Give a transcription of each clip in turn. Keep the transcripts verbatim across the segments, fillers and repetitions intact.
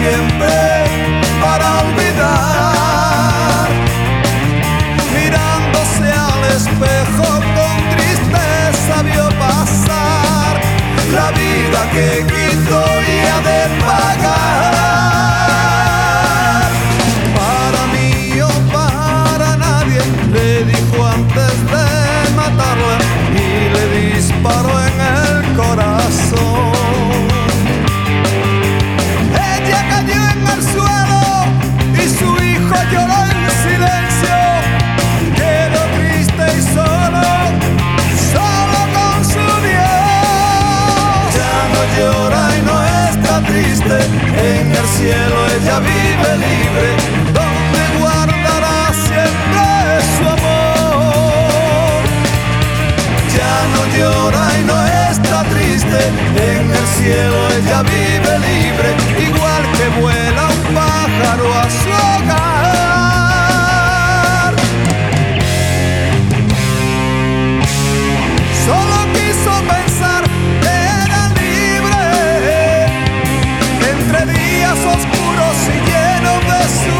siempre para olvidar. Mirándose al espejo con tristeza vio pasar la vida que quitó y ha de pagar. Para mí o para nadie, le dijo antes de matarla y le disparó en el corazón. Ella cayó en el suelo y su hijo lloró en silencio. Quedó triste y solo, solo con su Dios. Ya no llora y no está triste, en el cielo ella vive libre, donde guardará siempre su amor. Ya no llora y no está triste, en el cielo ella vive libre, igual que vuela un pájaro a su hogar. Solo quiso pensar que era libre, entre días oscuros y llenos de su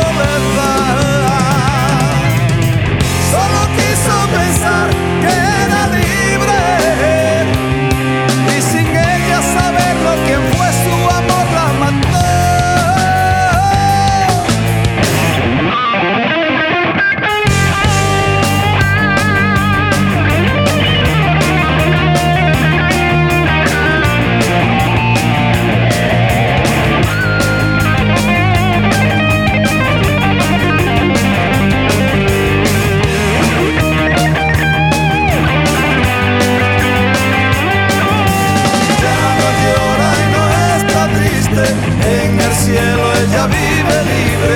soledad. Solo quiso pensar que era libre, y sin ella saberlo, quien fue su amor la mató. En el cielo ella vive libre,